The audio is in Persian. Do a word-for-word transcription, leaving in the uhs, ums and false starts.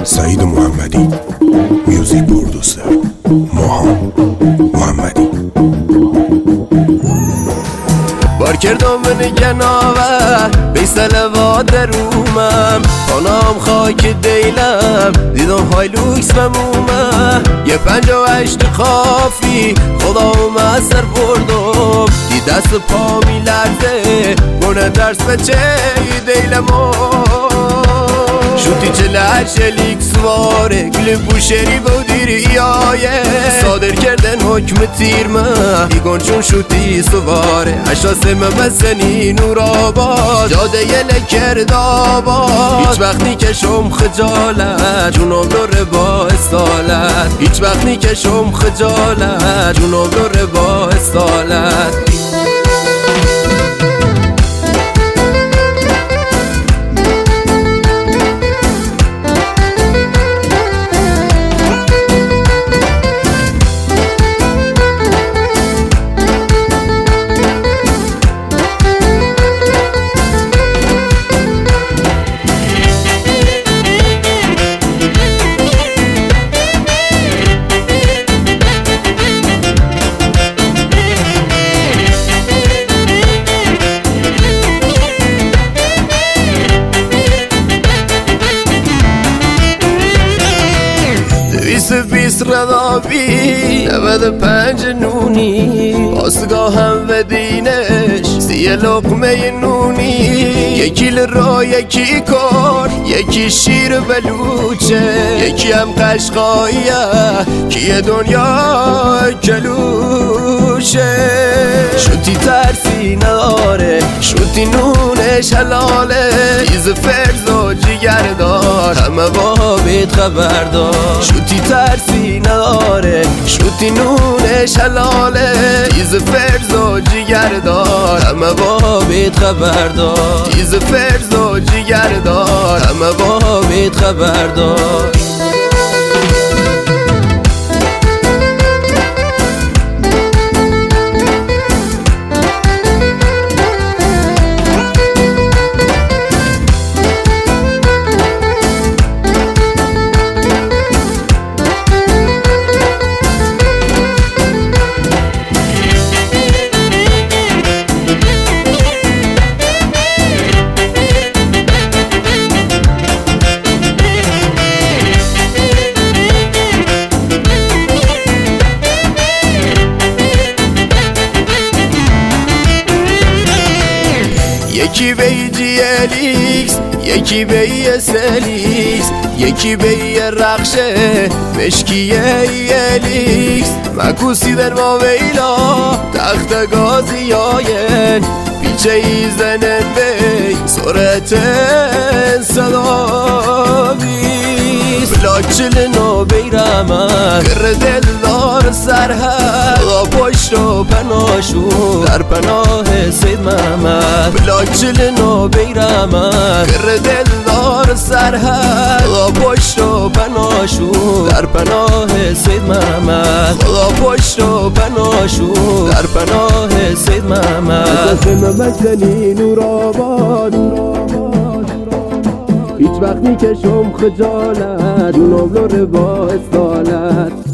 سعید محمدی، میوزیک پرودوسر ماهان محمدی. بار کردم من گناوه بیسل و درومم خانم خاک دیلم دیدم های لوکس بمومه یه پنج و هشت خافی خدا اومد سر بردم دی دست پا می لرزه گونه درس بچه دیلمو شوتی چله شلیک سواره گل بوشری بودیری آیه صادر کردن حکم تیرمه ایگون چون شوتی سواره اشاسه ممسنی نور آباد جاده یه لکرد آباد هیچ وقت نیکشم خجالت جونم داره با استالت هیچ وقت نیکشم خجالت جونم داره با استالت. بیست ردابی نود پنج نونی آسگاه هم و دینش سی لقمه نونی یکی لرا یکی کار یکی شیر بلوچه یکی هم قشقاییه کیه دنیا کلوشه شوتی ترسی نداره شوتی نونش حلاله تیز فرز و جگر دار همه با بیت خبر دار شوتی ترسی نداره شوتی نونش حلاله تیز فرز و جگر دار همه با بیت خبر دار تیز فرز و جگر دار همه با بیت خبر دار. یکی بی جی الیکس یکی بی سلیکس یکی بی رخشه مشکیه الیکس مکوسی در ما ویلا تخت گازی آین پیچه ای زنن بی سرطن صدا بیست بلاک چلنو بیرمن گر دلدار سرهد خدا پشت و پناشون در پناه سید محمد بلاک چلنو بیرمن گر دلدار سرهد خدا پشت و پناشون در پناه سید محمد خدا پشت و پناشون در پناه سید محمد ممسنی نور آباد هیچ وقت نیکشم خجالت جونم لور با استالت